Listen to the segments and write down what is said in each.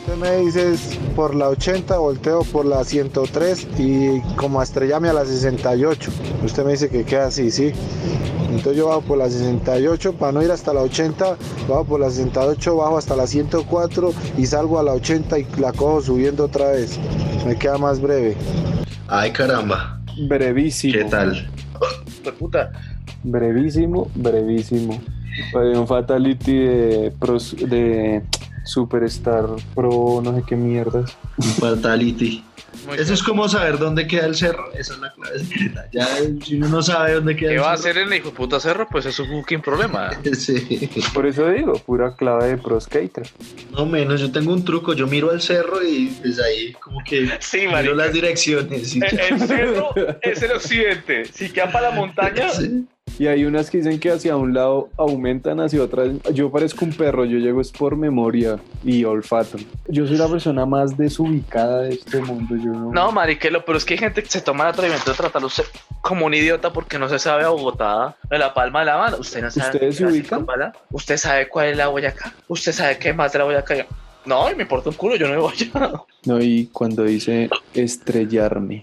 Usted me dice por la 80, volteo por la 103 y como a estrellarme a la 68. Usted me dice que queda así, ¿sí? Entonces yo bajo por la 68 para no ir hasta la 80, bajo por la 68, bajo hasta la 104 y salgo a la 80 y la cojo subiendo otra vez. Me queda más breve. Ay, caramba. Brevísimo. ¿Qué tal? Puta. Brevísimo. Hay un Fatality de Superstar Pro, no sé qué mierdas. Fatality. Muy Eso bien. es como saber dónde queda el cerro. Esa es la clave secreta. Ya, si uno no sabe dónde queda ¿Qué el va a cerro. hacer en el hijo puta cerro? Pues es un fucking problema. Sí. Por eso digo, pura clave de Pro Skater. No menos, yo tengo un truco. Yo miro al cerro y pues ahí como que Sí, miro marica. las direcciones. y- El cerro es el occidente. Si queda para la montaña, Sí. Y hay unas que dicen que hacia un lado aumentan, hacia otras. Yo parezco un perro, yo llego es por memoria y olfato. Yo soy la persona más desubicada de este mundo. Yo no, mariquelo, pero es que hay gente que se toma el atrevimiento de tratarlo usted como un idiota porque no se sabe a Bogotá de la palma de la mano. Usted no sabe. ¿Ustedes se qué ubican? Circunvala. Usted sabe cuál es la Boyacá. Usted sabe qué más de la Boyacá. Yo, no, me importa un culo, yo no voy allá. No, y cuando dice estrellarme.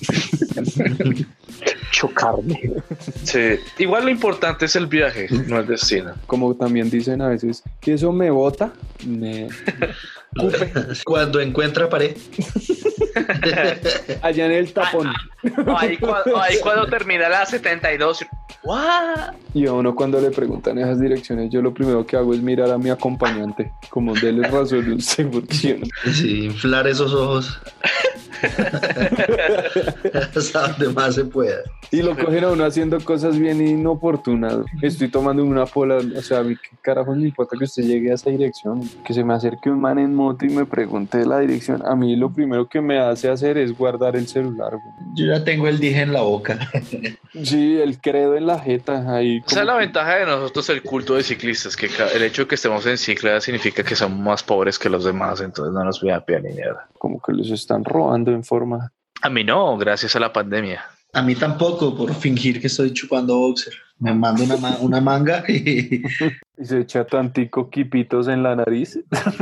Chocarme. Sí. Igual lo importante es el viaje, no el destino. Como también dicen a veces, que eso me bota, me Cuando encuentra pared. allá en el tapón. Ahí cuando termina la 72. ¿What? Y a uno cuando le preguntan esas direcciones, yo lo primero que hago es mirar a mi acompañante, como déle razón a usted, porque yo no. Sí, inflar esos ojos. Hasta donde más se pueda. Y lo cogen a uno haciendo cosas bien inoportunas. Estoy tomando una pola, o sea, a mí qué carajo me importa que usted llegue a esa dirección, que se me acerque un man en moto y me pregunte la dirección. A mí lo primero que me hace hacer es guardar el celular, güey. Yo ya tengo el dije en la boca. Sí, el credo en la jeta, ahí. Esa es la como que- ventaja de nosotros, el culto de ciclistas, que el hecho de que estemos en cicla significa que somos más pobres que los demás, entonces no nos pida pie ni mierda. como que los están robando en forma. A mí no, gracias a la pandemia. A mí tampoco, por fingir que estoy chupando boxer. Me mando una manga y Y se echa tantico quipitos en la nariz,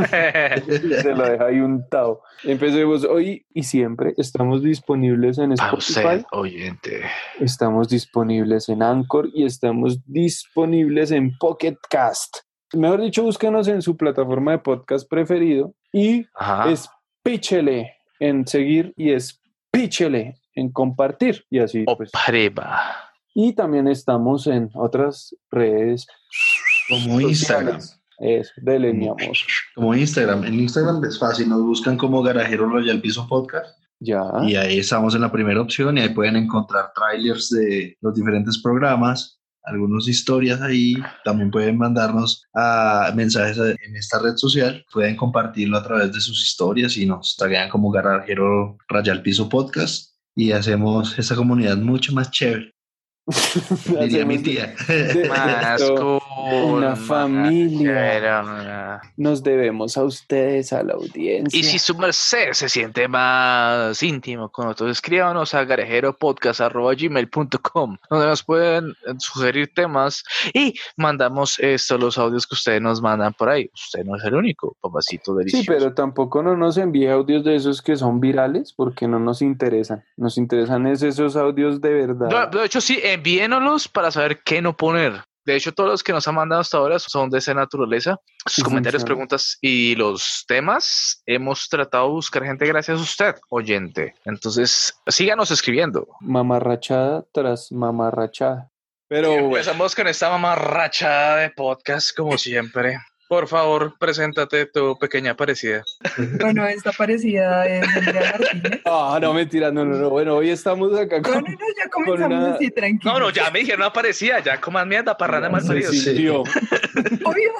se lo deja ahí untado. Empecemos hoy y siempre. Estamos disponibles en A Spotify, usted, oyente. estamos disponibles en Anchor y estamos disponibles en Pocket Cast. Mejor dicho, búsquenos en su plataforma de podcast preferido y Ajá. espíchele en seguir y espíchele en compartir y así O pues. prueba. Y también estamos en otras redes como Instagram. sociales. Eso, dele mi amor. Como Instagram. En Instagram es fácil, nos buscan como Garajero Royal Piso Podcast Ya. y ahí estamos en la primera opción y ahí pueden encontrar trailers de los diferentes programas, algunas historias ahí, también pueden mandarnos mensajes en esta red social, pueden compartirlo a través de sus historias y nos taguean como Garajero Royal Piso Podcast y hacemos esta comunidad mucho más chévere, diría mi Hacemos tía. Más esto cool, una más familia. chévere. Nos debemos a ustedes, a la audiencia. Y si su merced se siente más íntimo con nosotros, escríbanos a garejeropodcast@gmail.com, donde nos pueden sugerir temas y mandamos los audios que ustedes nos mandan por ahí. Usted no es el único, papacito Sí, delicioso. pero tampoco no nos envíe audios de esos que son virales porque no nos interesan. Nos interesan es esos audios de verdad. De hecho, sí, envíenoslos para saber qué no poner. De hecho, todos los que nos han mandado hasta ahora son de esa naturaleza. Sus Y comentarios, funciona. preguntas y los temas, hemos tratado de buscar gente gracias a usted, oyente. Entonces, síganos escribiendo. Mamarrachada tras mamarrachada. Pero Y bueno, empezamos con esta mamarrachada de podcast, como siempre. Por favor, preséntate, tu pequeña parecida. Bueno, esta parecida es Andrea Martínez. no, mentira, no. Bueno, hoy estamos acá No, con... no, ya comenzamos una- así, tranquilo. No, ya me dijeron una parecida, ya coman mierda, parranda Ya mal se paridos. sintió. Obvio.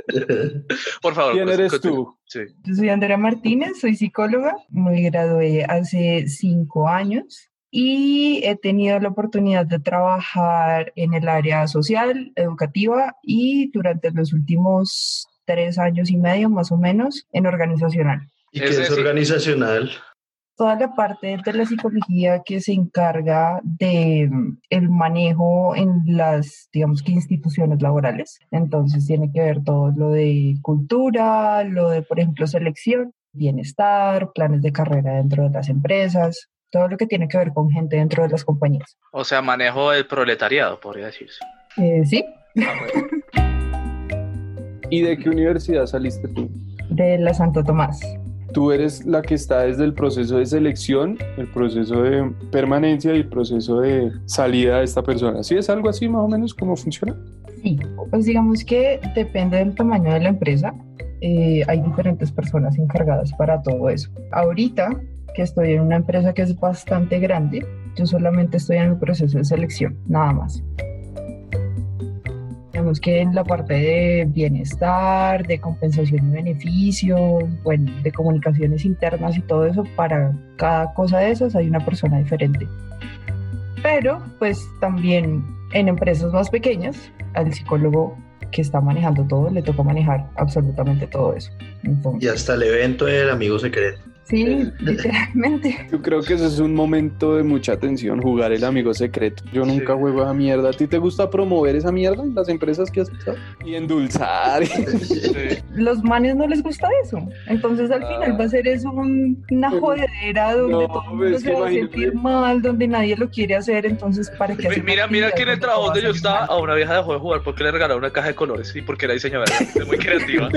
Por favor. ¿Quién pues, eres continúa. tú? Sí. Yo soy Andrea Martínez, soy psicóloga. Me gradué hace 5 años y he tenido la oportunidad de trabajar en el área social, educativa y durante los últimos 3 años y medio más o menos en organizacional. ¿Y Es qué es decir- organizacional? Toda la parte de la psicología que se encarga de el manejo en las, digamos que instituciones laborales. Entonces tiene que ver todo lo de cultura, lo de, por ejemplo, selección bienestar, planes de carrera dentro de las empresas, todo lo que tiene que ver con gente dentro de las compañías. O sea, manejo del proletariado, podría decirse. Sí, ¿Y de qué universidad saliste tú? de la Santo Tomás. Tú eres la que está desde el proceso de selección, el proceso de permanencia y el proceso de salida de esta persona. ¿Sí es algo así más o menos cómo funciona? Sí, pues digamos que depende del tamaño de la empresa. Hay diferentes personas encargadas para todo eso. Ahorita que estoy en una empresa que es bastante grande, yo solamente estoy en el proceso de selección, nada más. Digamos que en la parte de bienestar, de compensación y beneficios, bueno, de comunicaciones internas y todo eso, para cada cosa de esas hay una persona diferente. Pero pues también en empresas más pequeñas, al psicólogo que está manejando todo le toca manejar absolutamente todo eso. Entonces, Y hasta el evento del amigo secreto. sí, literalmente. Yo creo que ese es un momento de mucha tensión, jugar el amigo secreto. Yo nunca juego a mierda. ¿A ti te gusta promover esa mierda en las empresas que has estado? Y endulzar. Los manes no les gusta eso. Entonces al final va a ser eso una jodedera donde todo el mundo es se que va a imagínate. sentir mal, donde nadie lo quiere hacer. Entonces, ¿para qué hacer Mira actividad que en el cuando trabajo todo va donde yo a salir estaba, mal? a una vieja dejó de jugar porque le regalaron una caja de colores y porque era diseñadora, es muy creativa.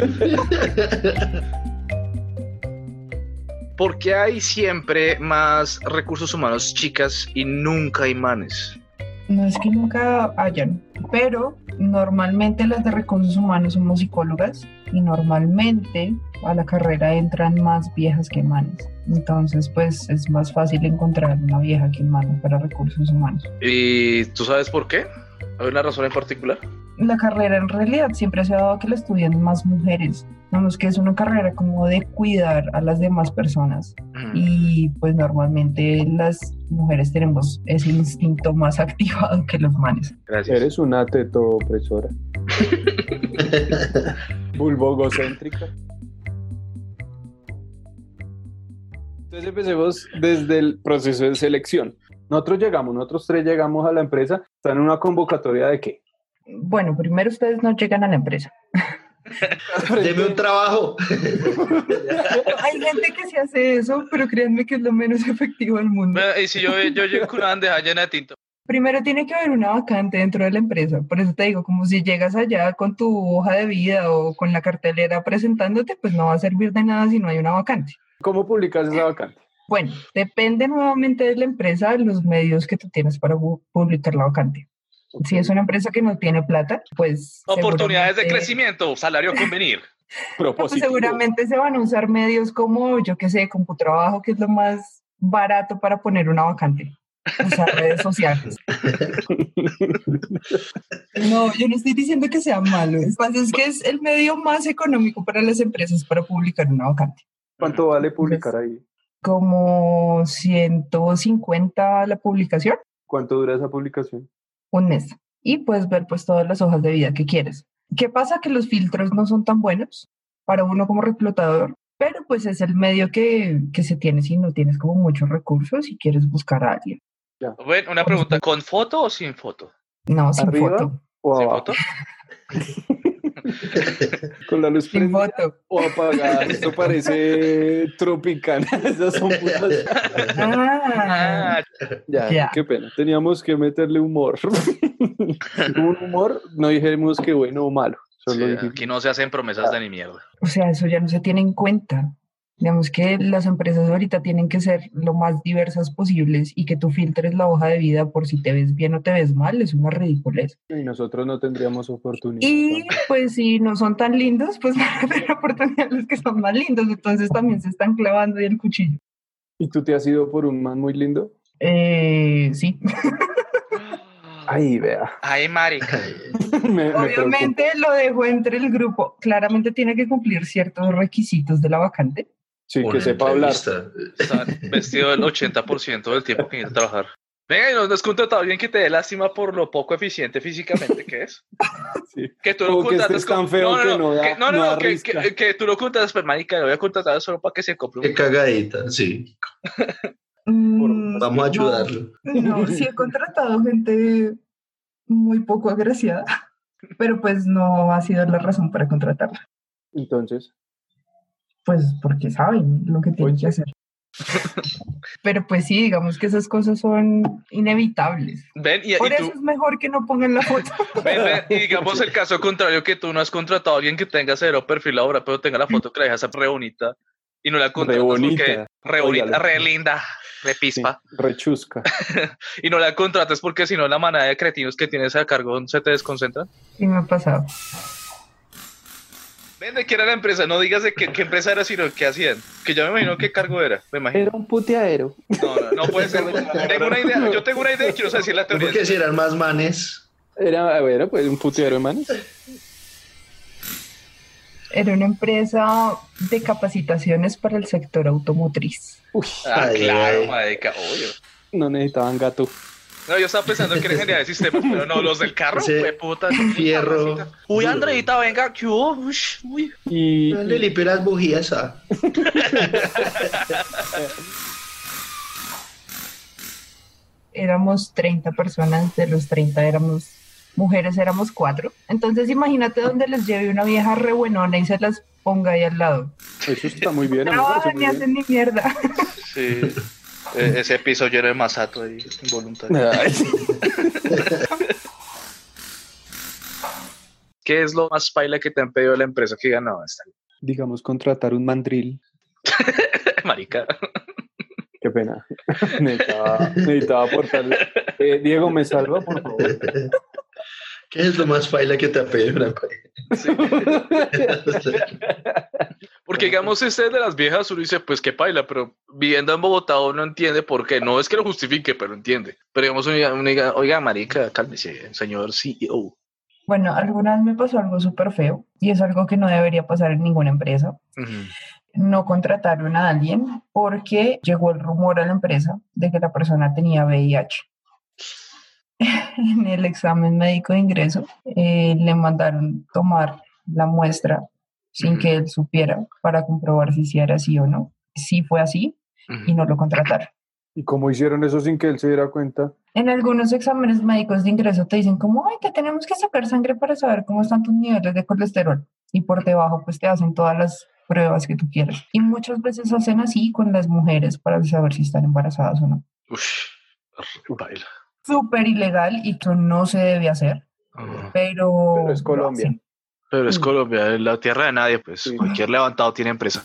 ¿Por qué hay siempre más recursos humanos chicas y nunca hay manes? No es que nunca hayan, pero normalmente las de recursos humanos somos psicólogas y normalmente a la carrera entran más viejas que manes. Entonces, pues es más fácil encontrar una vieja que un mano para recursos humanos. ¿Y tú sabes por qué? ¿Hay una razón en particular? La carrera en realidad siempre se ha dado que la estudian más mujeres. Vamos, que es una carrera como de cuidar a las demás personas. Y pues normalmente las mujeres tenemos ese instinto más activado que los manes. Gracias. Eres una teto opresora. Bulbogocéntrica. Entonces empecemos desde el proceso de selección. Nosotros tres llegamos a la empresa. ¿Están en una convocatoria de qué? Bueno, primero ustedes no llegan a la empresa. Deme un trabajo. Hay gente que se hace eso, pero créanme que es lo menos efectivo del mundo. Y si yo llego con una bandeja llena de tinta. Primero tiene que haber una vacante dentro de la empresa. Por eso te digo, como si llegas allá con tu hoja de vida o con la cartelera presentándote, pues no va a servir de nada si no hay una vacante. ¿Cómo publicas esa vacante? Bueno, depende nuevamente de la empresa, los medios que tú tienes para publicar la vacante. Si es una empresa que no tiene plata, pues Oportunidades de seguramente- crecimiento, salario a convenir. pues seguramente se van a usar medios como, yo qué sé, CompuTrabajo, que es lo más barato para poner una vacante. Usar redes sociales. No, yo no estoy diciendo que sea malo. Lo que pasa es que es el medio más económico para las empresas para publicar una vacante. ¿Cuánto vale publicar ahí? Como 150 la publicación, ¿Cuánto dura esa publicación? un mes. Y puedes ver pues todas las hojas de vida que quieres. ¿Qué pasa? Que los filtros no son tan buenos para uno como reclutador, pero pues es el medio que se tiene si no tienes como muchos recursos y quieres buscar a alguien. Bueno, una pregunta, ¿con foto o sin foto? No, sin ¿Arriba foto. o ¿Sin abajo? foto? Con la luz Sin prendida foto. o apagada. Esto parece Tropicana. Esas son putas. Ah, Ya, Ya. qué pena. Teníamos que meterle humor. Un humor, no dijimos que bueno o malo. Solo Sí, dijimos. aquí no se hacen promesas de ni mierda. o sea, eso ya no se tiene en cuenta. Digamos que las empresas ahorita tienen que ser lo más diversas posibles y que tú filtres la hoja de vida por si te ves bien o te ves mal, es una ridiculez. Y nosotros no tendríamos oportunidad. Y pues si no son tan lindos, pues van a tener oportunidades que son más lindos, entonces también se están clavando ahí el cuchillo. ¿Y tú te has ido por un man muy lindo? Sí. Ay, vea. Ay, marica. Me preocupa. Obviamente lo dejo entre el grupo. Claramente tiene que cumplir ciertos requisitos de la vacante. Sí, que Una sepa hablar. entrevista. Está vestido el 80% del tiempo que necesita trabajar. Venga, y no has contratado a alguien que te dé lástima por lo poco eficiente físicamente que es. Sí. Que tú lo O que contratas estés tan feo que no da- no da risca. que tú lo contratas, pues marica, lo voy a contratar solo para que se compre Qué un... cagadita, sí. Vamos a ayudarlo. No, sí he contratado gente muy poco agraciada, pero pues no ha sido la razón para contratarla. Entonces, pues porque saben lo que tienen que hacer. Pero pues sí, digamos que esas cosas son inevitables. Ven, Por y eso tú, es mejor que no pongan la foto. ven, y digamos el caso contrario, que tú no has contratado a alguien que tenga cero perfil ahora, pero tenga la foto que la dejas re bonita y no la contratas porque re bonita, Óigalo. re linda, re Sí, pispa, rechusca. y no la contratas porque si no la manada de cretinos que tienes a cargo se te desconcentran. Sí me ha pasado. Ven, ¿de qué era la empresa? No digas de qué empresa era, sino qué hacían. Que yo me imagino qué cargo era, me imagino. Era un puteadero. No puede ser. Tengo una idea, yo tengo una idea y quiero saber si la teoría Porque es... si eran más manes. Era, bueno, pues un puteadero de manes. Era una empresa de capacitaciones para el sector automotriz. Uy, Ah, Ay, claro, ay. marica, obvio. no necesitaban gato. No, yo estaba pensando que era ingeniería de sistemas, pero no, los del carro, Ese güey, puta. fierro. Uy, duro. Andreita, venga, ¿qué hubo? Uy. Y Le limpio las bujías. Éramos 30 personas, de los 30 éramos mujeres, éramos 4. Entonces imagínate donde les lleve una vieja re buenona y se las ponga ahí al lado. eso está muy bien. a mí me parece Trabajan muy y bien. hacen ni mierda. Sí, ese piso lleno de masato ahí, involuntario. Ay, ¿Qué es lo más paila que te han pedido de la empresa? Que digan, no, está digamos, contratar un mandril. marica. Qué pena. necesitaba aportarle. Diego, ¿me salva, por favor? ¿Qué es lo más paila que te ha pedido una pareja? Porque digamos, este de las viejas, uno dice, pues qué paila, pero viviendo en Bogotá uno entiende por qué. No es que lo justifique, pero entiende. Pero digamos, uno diga, oiga, marica, cálmese, señor CEO. Bueno, alguna vez me pasó algo súper feo y es algo que no debería pasar en ninguna empresa. Ujú. No contrataron a alguien porque llegó el rumor a la empresa de que la persona tenía VIH. En el examen médico de ingreso le mandaron tomar la muestra sin que él supiera para comprobar si sí era así o no. Sí fue así y no lo contrataron. ¿Y cómo hicieron eso sin que él se diera cuenta? En algunos exámenes médicos de ingreso te dicen como, ay, te tenemos que sacar sangre para saber cómo están tus niveles de colesterol. Y por debajo pues te hacen todas las pruebas que tú quieras. Y muchas veces hacen así con las mujeres para saber si están embarazadas o no. Uf, baila. Súper ilegal y que no se debe hacer, pero... Pero es Colombia. sí. Pero es Colombia, es la tierra de nadie, pues Sí. cualquier levantado tiene empresa.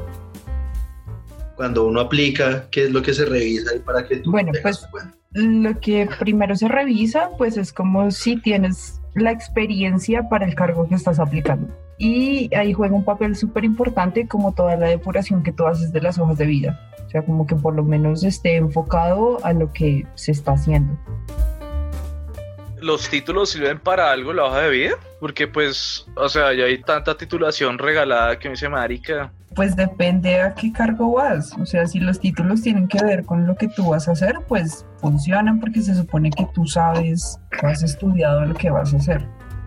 Cuando uno aplica, ¿qué es lo que se revisa y para que tú Bueno, tengas pues cuenta? lo que primero se revisa, pues es como si tienes la experiencia para el cargo que estás aplicando. Y ahí juega un papel súper importante como toda la depuración que tú haces de las hojas de vida. O sea, como que por lo menos esté enfocado a lo que se está haciendo. ¿Los títulos sirven para algo la hoja de vida? Porque pues, o sea, ya hay tanta titulación regalada que me dice marica. Pues depende a qué cargo vas. O sea, si los títulos tienen que ver con lo que tú vas a hacer, pues funcionan porque se supone que tú sabes, has estudiado lo que vas a hacer.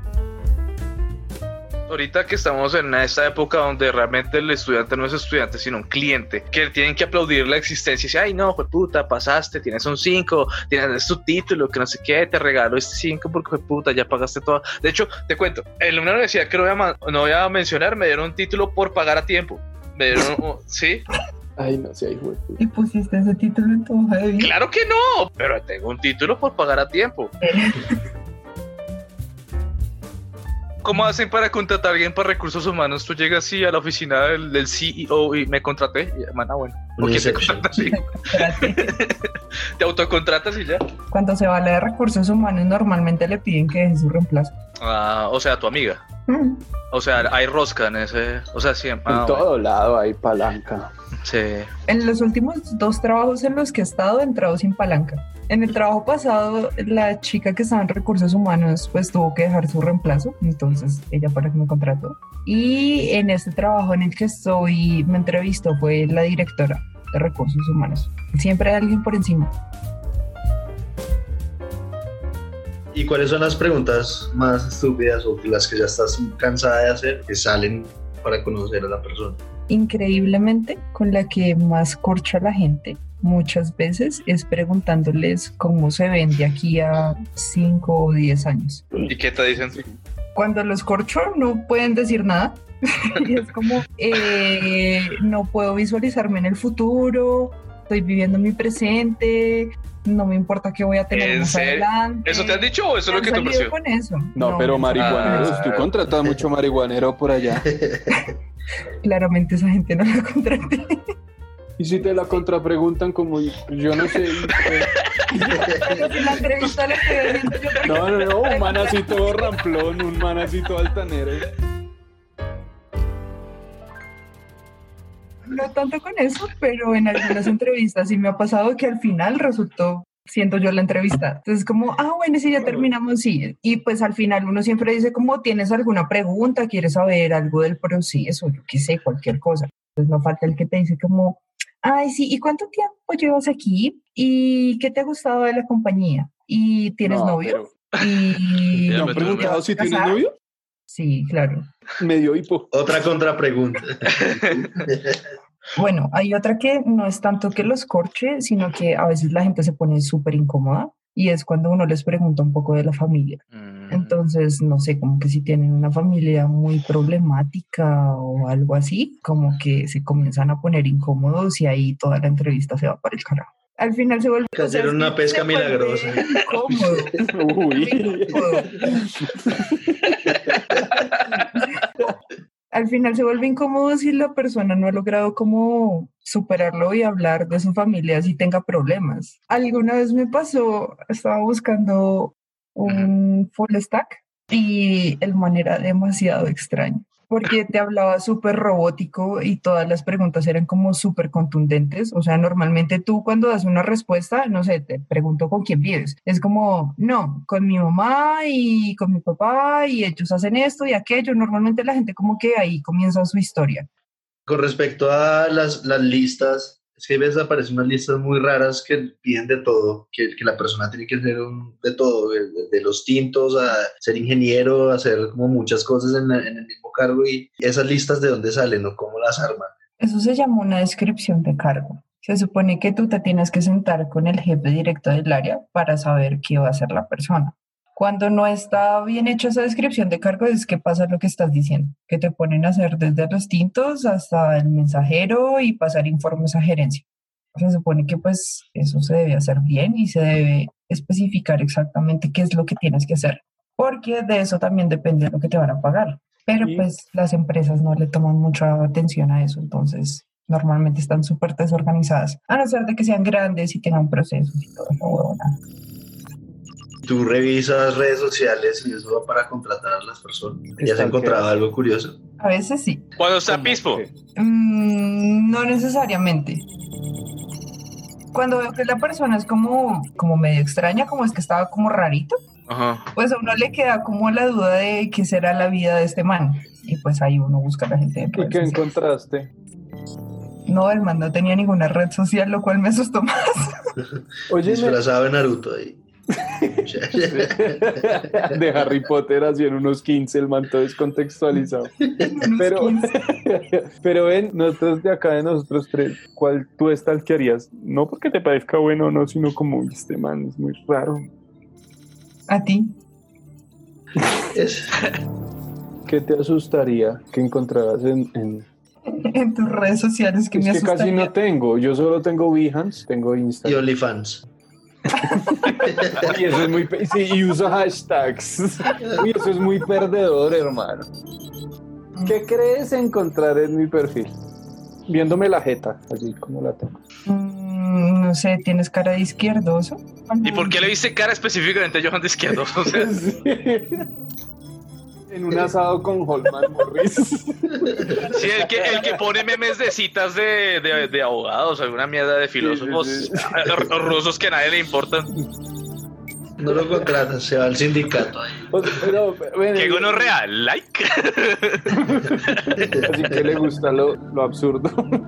Ahorita que estamos en esta época donde realmente el estudiante no es estudiante, sino un cliente, que tienen que aplaudir la existencia y decir, ay no, puta, pasaste, tienes un 5, tienes tu título, que no sé qué, te regalo este 5 porque puta, ya pagaste todo. De hecho, te cuento, en una universidad que no voy a mencionar, me dieron un título por pagar a tiempo. Me dieron, ¿sí? Ay, no sé, hijo de puta. ¿Y pusiste ese título en tu hoja de vida? Claro que no, pero tengo un título por pagar a tiempo. ¿Cómo hacen para contratar a alguien para recursos humanos? Tú llegas así a la oficina del CEO y me contraté. Y, mana, bueno. ¿Por qué te Inception. contratas así? Te autocontratas y ya. Cuando se va a la de recursos humanos, normalmente le piden que deje su reemplazo. Ah, o sea, tu amiga. O sea, hay rosca en ese. O sea, siempre. En todo lado hay palanca. Sí. En los últimos 2 trabajos en los que he estado, he entrado sin palanca. En el trabajo pasado, la chica que estaba en recursos humanos, pues tuvo que dejar su reemplazo, entonces ella fue la que me contrató. Y en este trabajo en el que estoy, me entrevistó, fue la directora de recursos humanos. Siempre hay alguien por encima. ¿Y cuáles son las preguntas más estúpidas o las que ya estás cansada de hacer que salen para conocer a la persona? Increíblemente, con la que más corcha la gente muchas veces es preguntándoles cómo se ven de aquí a 5 o 10 años. ¿Y qué te dicen? Cuando los corcho no pueden decir nada. Y es como, no puedo visualizarme en el futuro, estoy viviendo mi presente, no me importa qué voy a tener más adelante. ¿Eso te han dicho o eso es lo que te pareció? Con eso. No, pero marihuaneros, tú contratas mucho marihuanero por allá. Claramente esa gente no la contraté. Y si te la contrapreguntan como yo no sé. Pero si la entrevista la estoy viendo yo. No, un man así todo ramplón, un man así todo altanero. No tanto con eso, pero en algunas entrevistas sí me ha pasado que al final resultó siendo yo la entrevista. Entonces como, bueno, sí, ya terminamos, sí. Y pues al final uno siempre dice como, ¿tienes alguna pregunta? ¿Quieres saber algo del proceso? Yo qué sé, cualquier cosa. Entonces no falta el que te dice como, sí, ¿y cuánto tiempo llevas aquí? ¿Y qué te ha gustado de la compañía? ¿Y tienes novio? Y ¿te han preguntado si tienes novio? Sí, claro. Me dio hipo. Otra contrapregunta. Bueno, hay otra que no es tanto que los corche, sino que a veces la gente se pone súper incómoda y es cuando uno les pregunta un poco de la familia. Entonces, no sé, como que si tienen una familia muy problemática o algo así, como que se comienzan a poner incómodos y ahí toda la entrevista se va para el carajo. Al final se vuelve... Hacer una pesca milagrosa. Incómodo. Uy. Al final se vuelve incómodo si la persona no ha logrado como superarlo y hablar de su familia si tenga problemas. Alguna vez me pasó, estaba buscando un full stack y el man era demasiado extraño porque te hablaba súper robótico y todas las preguntas eran como súper contundentes. O sea, normalmente tú cuando das una respuesta, no sé, te pregunto con quién vives. Es como, no, con mi mamá y con mi papá y ellos hacen esto y aquello. Normalmente la gente como que ahí comienza su historia. Con respecto a las listas, es que a veces aparecen unas listas muy raras que piden de todo, que la persona tiene que hacer de todo, de los tintos a ser ingeniero, a hacer como muchas cosas en el mismo cargo. Y esas listas, ¿de dónde salen o cómo las arman? Eso se llama una descripción de cargo. Se supone que tú te tienes que sentar con el jefe directo del área para saber qué va a hacer la persona. Cuando no está bien hecha esa descripción de cargo es que pasa lo que estás diciendo, que te ponen a hacer desde los tintos hasta el mensajero y pasar informes a gerencia. Se supone que pues eso se debe hacer bien y se debe especificar exactamente qué es lo que tienes que hacer, porque de eso también depende lo que te van a pagar. Pero pues las empresas no le toman mucha atención a eso, entonces normalmente están súper desorganizadas, a no ser de que sean grandes y tengan procesos y todo eso. Tú revisas redes sociales y eso va para contratar a las personas. ¿Ya has encontrado algo curioso? A veces sí. ¿Cuándo está Pispo? No necesariamente. Cuando veo que la persona es como medio extraña, como es que estaba como rarito, pues a uno le queda como la duda de qué será la vida de este man. Y pues ahí uno busca a la gente. ¿Y qué encontraste? No, el man no tenía ninguna red social, lo cual me asustó más. Oye, disfrazado de Naruto ahí. De Harry Potter así en unos 15, el manto descontextualizado. Pero ven, nosotros de acá, de nosotros tres, ¿cuál tú stalkearías? No porque te parezca bueno o no, sino como este man es muy raro. ¿A ti? ¿Qué te asustaría que encontraras en tus redes sociales? Que me asustaría. Casi no tengo, yo solo tengo Behance, tengo Instagram y OnlyFans. Y eso es muy y uso hashtags. Y eso es muy perdedor, hermano. ¿Qué crees encontrar en mi perfil? Viéndome la jeta, así como la tengo. No sé, ¿tienes cara de izquierdoso? ¿Y por qué le viste cara específicamente a Johan de izquierdoso? O sea, sí. En un asado con Holman Morris. Sí, el que pone memes de citas de abogados, alguna mierda de filósofos rusos que a nadie le importan. No lo contratas, se va al sindicato ahí. ¡Qué gonorrea! ¡Like! Así que le gusta lo absurdo.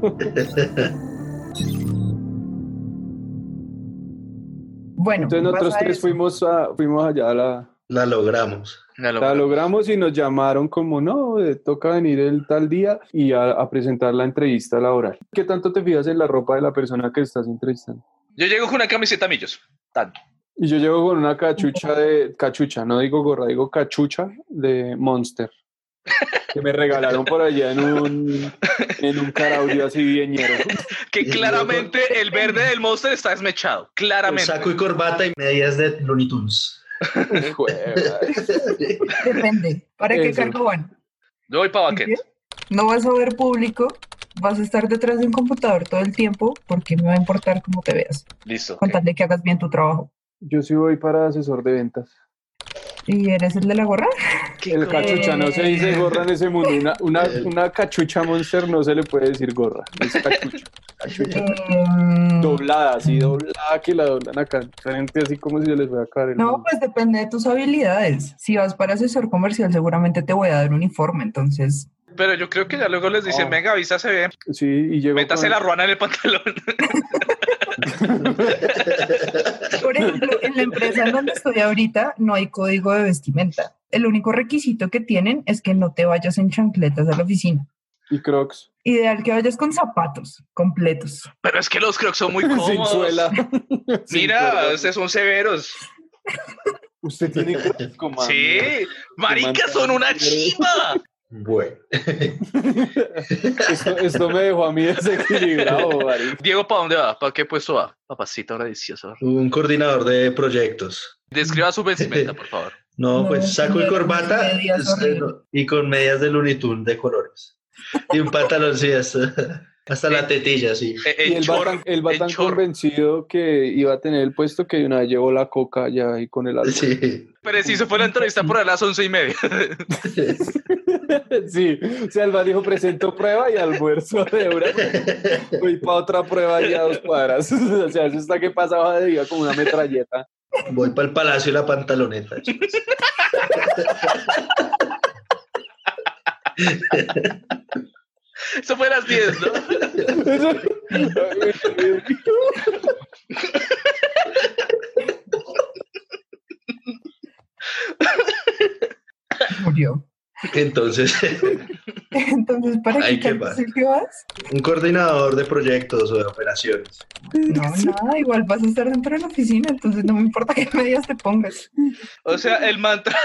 Bueno, entonces nosotros tres fuimos allá a la logramos. La logramos y nos llamaron como, no, toca venir el tal día y a presentar la entrevista laboral. ¿Qué tanto te fijas en la ropa de la persona que estás entrevistando? Yo llego con una camiseta Millos. Tan. Y yo llego con una cachucha, no digo gorra, digo cachucha de Monster. Que me regalaron por allá en un caraudio así viñero. Que claramente el verde del Monster está desmechado. Claramente. Saco y corbata y medias de Looney Tunes. Depende. ¿Para qué Eso. cargo van? Yo voy para Baquet. No vas a ver público, vas a estar detrás de un computador todo el tiempo porque me va a importar cómo te veas. Listo. Con tal de que hagas bien tu trabajo. Yo sí voy para asesor de ventas. ¿Y eres el de la gorra? El cachucha no se dice gorra en ese mundo. Una cachucha Monster no se le puede decir gorra. Es cachucha. Doblada, así doblada que la doblan acá. Gente así como si se les fuera a caer el No, mundo. pues depende de tus habilidades. Si vas para asesor comercial, seguramente te voy a dar un uniforme, entonces... Pero yo creo que ya luego les dicen, venga, avísase bien. Sí, y llego Métase la ruana en el pantalón. Por ejemplo, en la empresa en donde estoy ahorita no hay código de vestimenta. El único requisito que tienen es que no te vayas en chancletas a la oficina. Y Crocs. Ideal que vayas con zapatos completos. Pero es que los Crocs son muy Sin cómodos. suela. Mira, ustedes son severos. Usted tiene Crocs, comadre. Sí, marica, son una chimba. Bueno. Esto me dejó a mí desequilibrado, marica. Diego, ¿para dónde va? ¿Para qué puesto va? Papacito, ahora delicioso. Un coordinador de proyectos. Describa su vestimenta, por favor. No, No, pues saco y medias, corbata medias horrible. y con medias de Looney Tunes de colores. Y un pantalón, sí, hasta la tetilla, sí. Y él va tan convencido que iba a tener el puesto que una vez llevó la coca ya ahí con el almuerzo. Sí. Preciso fue la entrevista por a las 11:30. Sí, o sea, el man dijo, presento prueba y almuerzo de una. Voy para otra prueba y a 2 cuadras. O sea, eso está que pasaba de día como una metralleta. Voy para el palacio y la pantaloneta, chicos. Eso fue a las 10, ¿no? Murió. Entonces, Entonces, ¿para Ay, qué qué cargo es el que vas? un coordinador de proyectos o de operaciones. No, nada, igual vas a estar dentro de la oficina, entonces no me importa qué medias te pongas. O sea, el mantra.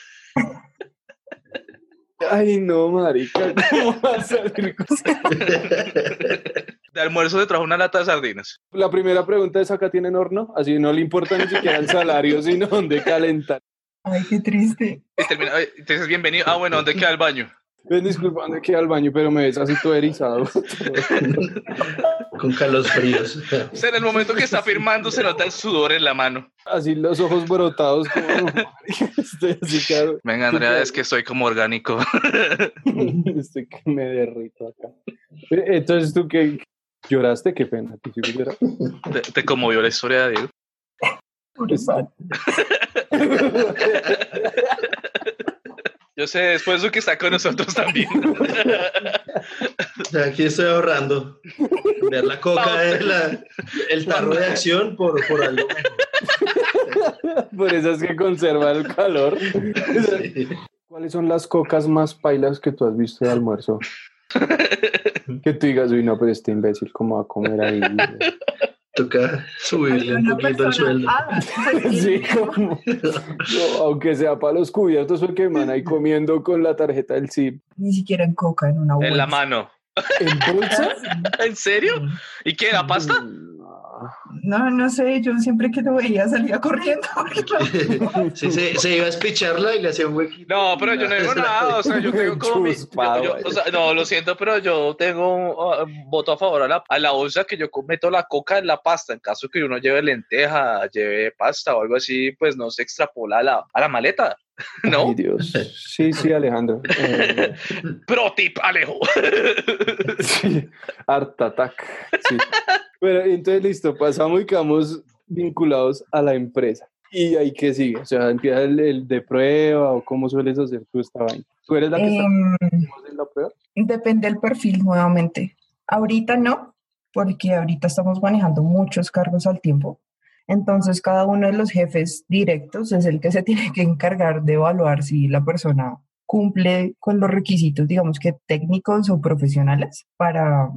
Ay, no, marica, ¿cómo va a salir cosas? De almuerzo se trajo una lata de sardinas. La primera pregunta es, ¿acá tienen horno? Así no le importa ni siquiera el salario, sino dónde calentar. Ay, qué triste. Y termina, "Oye, te dices bienvenido. Ah, bueno, ¿dónde queda el baño? Ven, disculpa, ¿dónde queda el baño? Pero me ves así todo erizado. Con calosfríos. O sea, en el momento que está firmando se nota el sudor en la mano. Así los ojos brotados como... Estoy así que... Venga, Andrea, es que soy como orgánico. Estoy que me derrito acá. Entonces, ¿tú qué? ¿Lloraste? Qué pena. ¿Tú sí lloraste? ¿Te conmovió la historia de Diego? Yo sé, después de que está con nosotros también. Aquí estoy ahorrando. Ver la coca, el tarro de acción por algo mejor. Por eso es que conserva el calor. Sí. ¿Cuáles son las cocas más pailas que tú has visto de almuerzo? Que tú digas, uy, no, pero este imbécil, ¿cómo va a comer ahí? Toca subirle un Una poquito el sueldo. pues, Sí, como... No, aunque sea para los cubiertos, porque man ahí comiendo con la tarjeta del CIP. ni siquiera en coca, en una bolsa. En la mano. ¿En bolsa? ¿En serio? ¿Y qué? ¿La pasta? No sé, yo siempre que lo veía salía corriendo. Sí, se iba a espicharla y le hacía un huequito. No, pero yo no digo nada, o sea, yo tengo como mi... o sea, no, lo siento, pero yo tengo un voto a favor a la bolsa que yo meto la coca en la pasta, en caso que uno lleve lenteja, lleve pasta o algo así, pues no se extrapola a la maleta, ¿no? Ay, Dios. Sí, Alejandro. Pro tip, Alejo. Sí, Art Attack. Sí. Pero entonces, listo, pasamos y quedamos vinculados a la empresa. ¿Y ahí qué sigue? O sea, ¿empieza el de prueba o cómo sueles hacer tú esta vaina? ¿Tú eres la que está en la prueba? Depende del perfil nuevamente. Ahorita no, porque ahorita estamos manejando muchos cargos al tiempo. Entonces, cada uno de los jefes directos es el que se tiene que encargar de evaluar si la persona cumple con los requisitos, digamos que técnicos o profesionales, para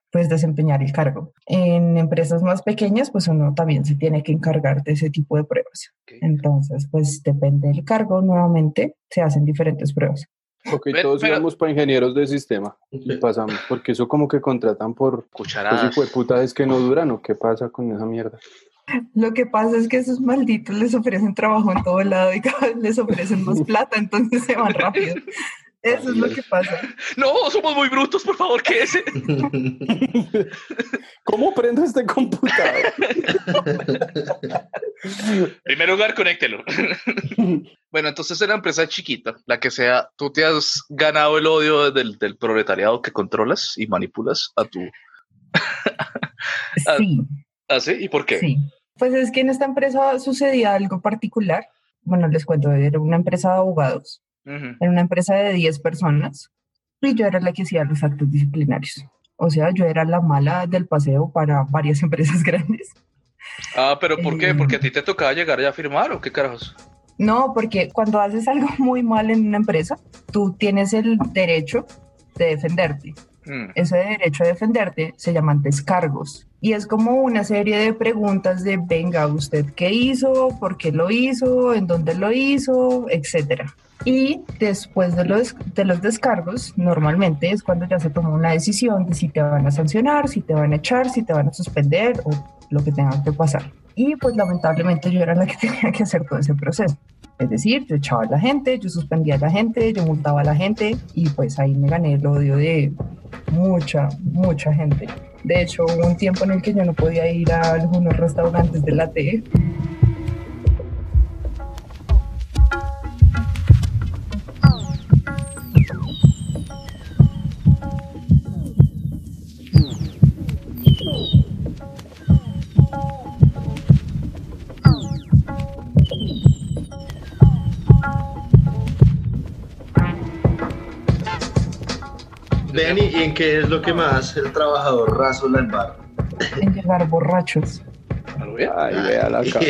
pues desempeñar el cargo. En empresas más pequeñas, pues uno también se tiene que encargar de ese tipo de pruebas. Ok. Entonces, pues depende del cargo, nuevamente se hacen diferentes pruebas. Ok, Pero- todos pero- íbamos para ingenieros de sistema y pasamos, porque eso como que contratan por Cucharadas. pues puta es que no duran o qué pasa con esa mierda. Lo que pasa es que esos malditos les ofrecen trabajo en todo lado y cada vez les ofrecen más plata, entonces se van rápido. Eso es lo que pasa. No, somos muy brutos, por favor, ¿qué es? ¿Cómo prendo este computador? En primer lugar, conéctelo. Bueno, entonces en la empresa chiquita, la que sea, tú te has ganado el odio del proletariado que controlas y manipulas a tu... Sí, ¿Ah, sí? ¿Y por qué? sí. Pues es que en esta empresa sucedía algo particular. Bueno, les cuento, era una empresa de abogados, Ujú. era una empresa de 10 personas y yo era la que hacía los actos disciplinarios. O sea, yo era la mala del paseo para varias empresas grandes. Ah, pero ¿por qué? ¿Porque a ti te tocaba llegar ya a firmar o qué carajos? No, porque cuando haces algo muy mal en una empresa, tú tienes el derecho de defenderte. Mm. Ese derecho a defenderte se llaman descargos. Y es como una serie de preguntas de, venga, ¿usted qué hizo? ¿Por qué lo hizo? ¿En dónde lo hizo? Etcétera. Y después de los descargos, normalmente es cuando ya se toma una decisión de si te van a sancionar, si te van a echar, si te van a suspender o lo que tenga que pasar. Y pues lamentablemente yo era la que tenía que hacer todo ese proceso. Es decir, yo echaba a la gente, yo suspendía a la gente, yo multaba a la gente y pues ahí me gané el odio de mucha gente. De hecho, hubo un tiempo en el que yo no podía ir a algunos restaurantes de la T. Ven, ¿y en qué es lo que más el trabajador raso la embarra? En llegar borrachos. ¿Algo bien? Ay, vea la cara.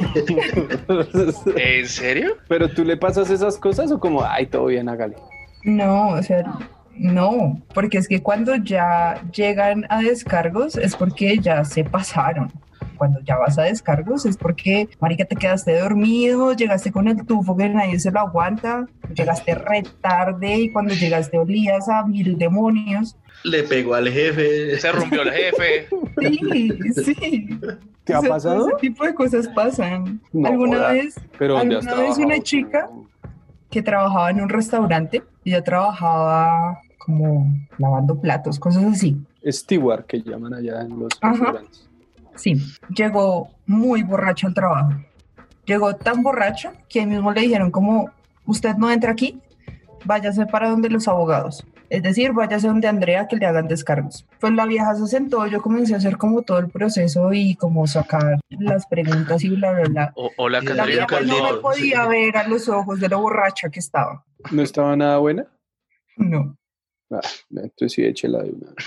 ¿En serio? Pero tú le pasas esas cosas o como, ay, todo bien, hágale. No, o sea, no, porque es que cuando ya llegan a descargos es porque ya se pasaron. Cuando ya vas a descargos es porque, marica, te quedaste dormido, llegaste con el tufo que nadie se lo aguanta, llegaste re tarde y cuando llegaste olías a 1000 demonios. Le pegó al jefe. Se rompió el jefe. Sí. ¿Te ha O sea, pasado? todo ese tipo de cosas pasan. No, ¿Alguna joda. vez, Pero ¿dónde has alguna vez trabajado? una chica que trabajaba en un restaurante y yo trabajaba como lavando platos, cosas así? Steward, que llaman allá en los Ajá. restaurantes. Sí, llegó muy borracho al trabajo. Llegó tan borracho que ahí mismo le dijeron como, usted no entra aquí, váyase para donde los abogados. Es decir, váyase donde Andrea que le hagan descargos. Pues la vieja se sentó, yo comencé a hacer como todo el proceso y como sacar las preguntas y bla, bla, bla. Hola, La La Catalina. vieja no me caldito. podía ver a los ojos de lo borracha que estaba. ¿No estaba nada buena? No, Ah, entonces sí, échela de una.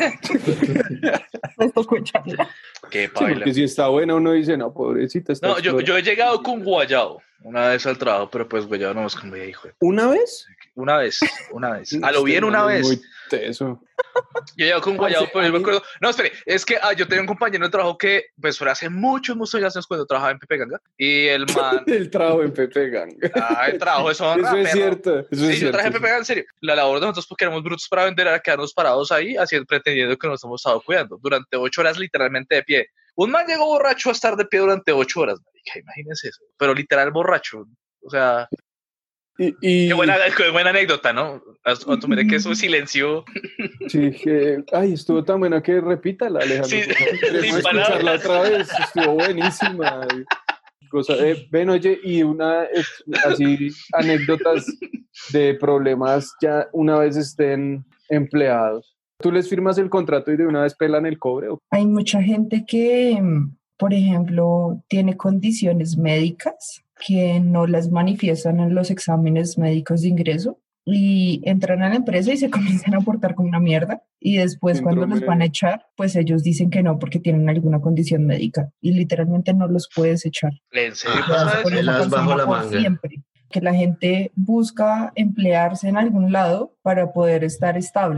me tocó echarla. Qué Sí, paila. porque si está buena uno dice, no, pobrecita, está No, yo explorando. he llegado con guayao una vez al trabajo, pero pues guayao no es como hijo. ¿Una vez? Una vez. A lo bien una Este man es vez. muy teso. Yo llego con guayabo, Parce, pero a yo me mí- acuerdo. No, espere, es que yo tenía un compañero de trabajo que, pues, fue hace muchos años cuando trabajaba en Pepe Ganga. Y el man. El trabajo en Pepe Gang. El trabajo de honra, Eso es perro. cierto. Eso Sí, es yo cierto. traje Pepe Ganga, en serio. La labor de nosotros, porque éramos brutos para vender, era quedarnos parados ahí, haciendo, pretendiendo que nos hemos estado cuidando durante 8 horas, literalmente de pie. Un man llegó borracho a estar de pie durante 8 horas, marica, imagínense eso. Pero literal borracho. O sea, Y qué buena anécdota, ¿no? Asumiré que eso silencio. sí, ay, estuvo tan buena que repítala, Alejandro. Sí, por favor. Queremos sin escucharla palabras. otra vez. Estuvo buenísima. Ven, oye, y así anécdotas de problemas ya una vez estén empleados. ¿Tú les firmas el contrato y de una vez pelan el cobre? Hay mucha gente que, por ejemplo, tiene condiciones médicas que no las manifiestan en los exámenes médicos de ingreso y entran a la empresa y se comienzan a portar como una mierda y después cuando los van a echar, pues ellos dicen que no porque tienen alguna condición médica y literalmente no los puedes echar. ¿En serio Quedas pasa con eso? esa Las bajo persona la por manga. siempre. Que la gente busca emplearse en algún lado para poder estar estable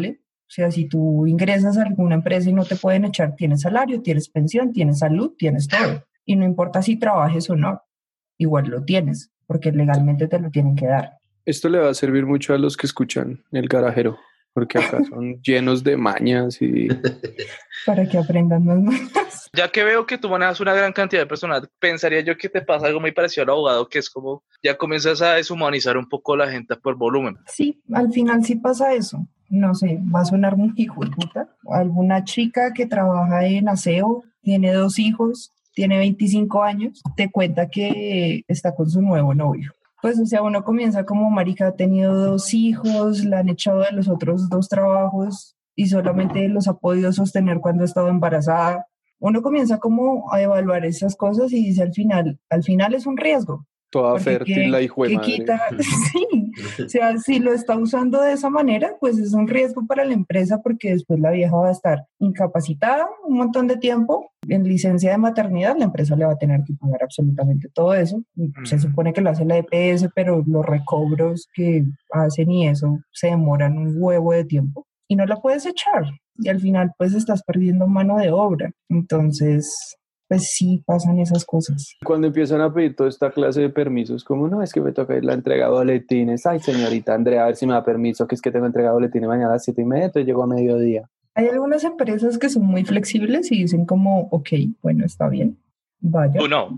O sea, si tú ingresas a alguna empresa y no te pueden echar, tienes salario, tienes pensión, tienes salud, tienes todo. Y no importa si trabajes o no, igual lo tienes, porque legalmente te lo tienen que dar. Esto le va a servir mucho a los que escuchan El Garajero, porque acá son llenos de mañas y... Para que aprendan más. Ya que veo que tú manejas una gran cantidad de personas, pensaría yo que te pasa algo muy parecido al abogado, que es como ya comienzas a deshumanizar un poco a la gente por volumen. Sí, al final sí pasa eso. No sé, va a sonar muy hijo de puta. Alguna chica que trabaja en aseo, tiene 2 hijos, tiene 25 años, te cuenta que está con su nuevo novio. Pues, o sea, uno comienza como marica, ha tenido 2 hijos, la han echado de los otros 2 trabajos y solamente los ha podido sostener cuando ha estado embarazada. Uno comienza como a evaluar esas cosas y dice al final es un riesgo. Toda fértil la hijo de madre. Quita, sí, o sea, si lo está usando de esa manera, pues es un riesgo para la empresa porque después la vieja va a estar incapacitada un montón de tiempo. En licencia de maternidad, la empresa le va a tener que pagar absolutamente todo eso. Se supone que lo hace la EPS, pero los recobros que hacen y eso se demoran un huevo de tiempo y no la puedes echar. Y al final, pues estás perdiendo mano de obra. Entonces, pues sí pasan esas cosas. Cuando empiezan a pedir toda esta clase de permisos, como no, es que me toca ir la entrega de boletines. Ay, señorita Andrea, a ver si me da permiso, que es que tengo entrega de boletines mañana a las 7:30, entonces llego a mediodía. Hay algunas empresas que son muy flexibles y dicen como, ok, bueno, está bien, vaya. ¿O no?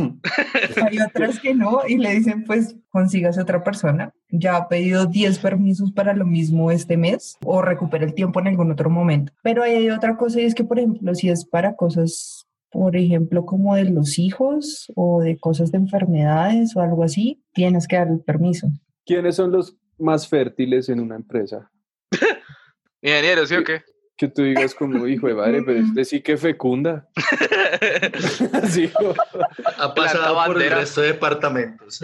Hay otras que no y le dicen, pues consígase otra persona. Ya ha pedido 10 permisos para lo mismo este mes o recupera el tiempo en algún otro momento. Pero hay otra cosa y es que, por ejemplo, si es para cosas, por ejemplo, como de los hijos o de cosas de enfermedades o algo así, tienes que dar el permiso. ¿Quiénes son los más fértiles en una empresa? Ingeniero, ¿sí o qué? Que tú digas como, hijo de madre, pero este sí que fecunda. Sí, Ha pasado por el resto de departamentos.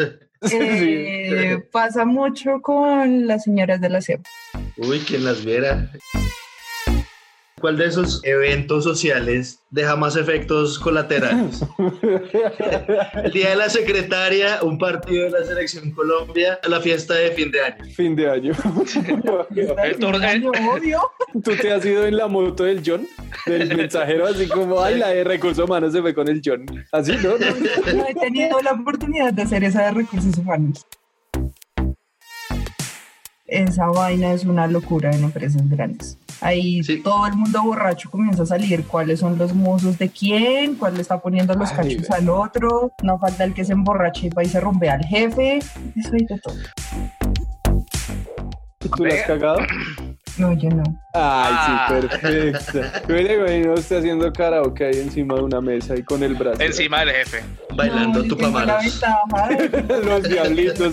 Pasa mucho con las señoras de la SEP. Uy, quien las viera. ¿Cuál de esos eventos sociales deja más efectos colaterales? El día de la secretaria, un partido de la Selección Colombia, la fiesta de fin de año. Fin de año. El torneo, obvio. ¿Tú te has ido en la moto del John? Del mensajero, así como, ay, la de recursos humanos se fue con el John. Así, ¿no? No he tenido la oportunidad de hacer esa de recursos humanos. Esa vaina es una locura en empresas grandes. Ahí sí. Todo el mundo borracho comienza a salir cuáles son los mozos de quién, cuál le está poniendo los cachos al otro, no falta el que se emborrache y va y se rompe al jefe, eso hay de todo. ¿Tú la has cagado? No, yo no. Ay, sí, perfecto. Güey, no estoy haciendo karaoke ahí encima de una mesa y con el brazo. Encima del jefe. Bailando tupamaros. Los diablitos.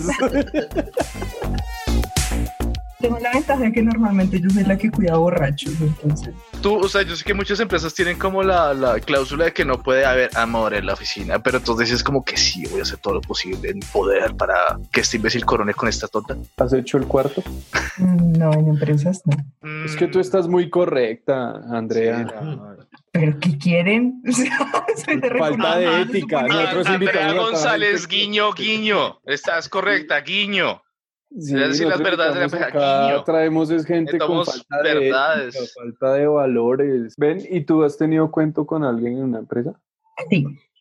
Tengo la ventaja de que normalmente yo soy la que cuida borrachos, entonces. Tú, o sea, yo sé que muchas empresas tienen como la cláusula de que no puede haber amor en la oficina, pero tú dices como que sí, voy a hacer todo lo posible en poder para que este imbécil corone con esta tonta. ¿Has hecho el cuarto? No, en empresas no. Es que tú estás muy correcta, Andrea. Sí, no. ¿Pero qué quieren? O sea, soy de falta de ética. Andrea González, guiño, guiño. Estás correcta, guiño. Sí, decir las verdades acá traemos es gente con falta de ética, falta de valores. Ven, ¿y tú has tenido cuento con alguien en una empresa? Sí.